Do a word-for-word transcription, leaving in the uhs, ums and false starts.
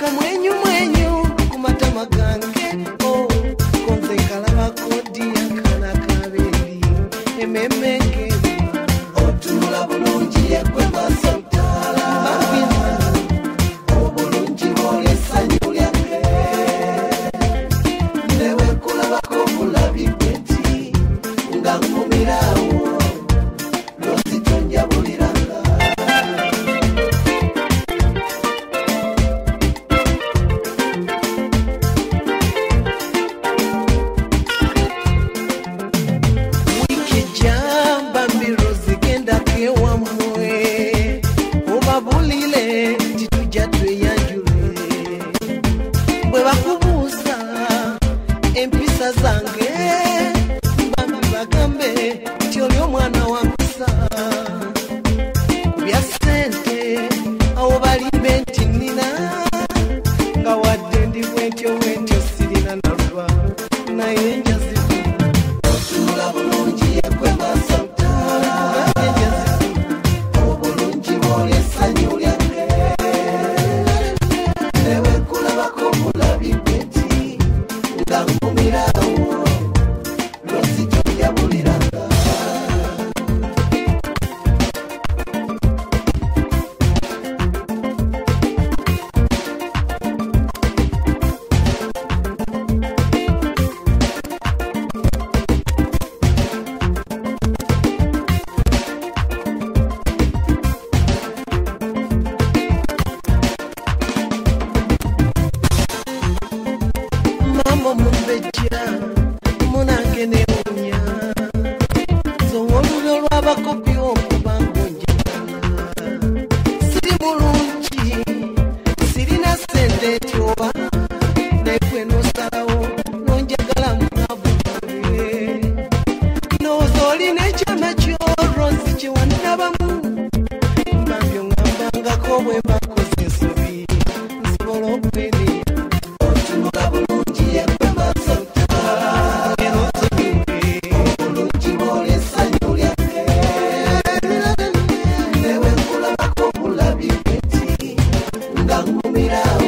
akamwenyu mwenyu kumatama gange oh konze kalaba kodi akana kabeli ememenge otula bulungi yekwe masotala obulungi bole sanyu lyange newe kulaba ko kulabi kweti ngangumirawo lositonja buliranga zange bambi bagambe tyoli omwana wa mpisa bya sente awo balimbe nti nina nga wadde ndi bwentyo bwentyo sirina nalwa naye njazibu otula bulungi yekwe masotala obulungi bwole essanyu lyange newe kulabako bulabi bweti nga nkumira munange neunya zowolulo lwabakopi okubangonjagala siri mulungi sirina sente tyoba naye nosalawo nonjagala mwabuwe nozolina ekyana kyorozi kyewandirabamu mbambyo ngambangako bwe bakoze ensobi nsobola okwenenya otunula bulungi yekwe mira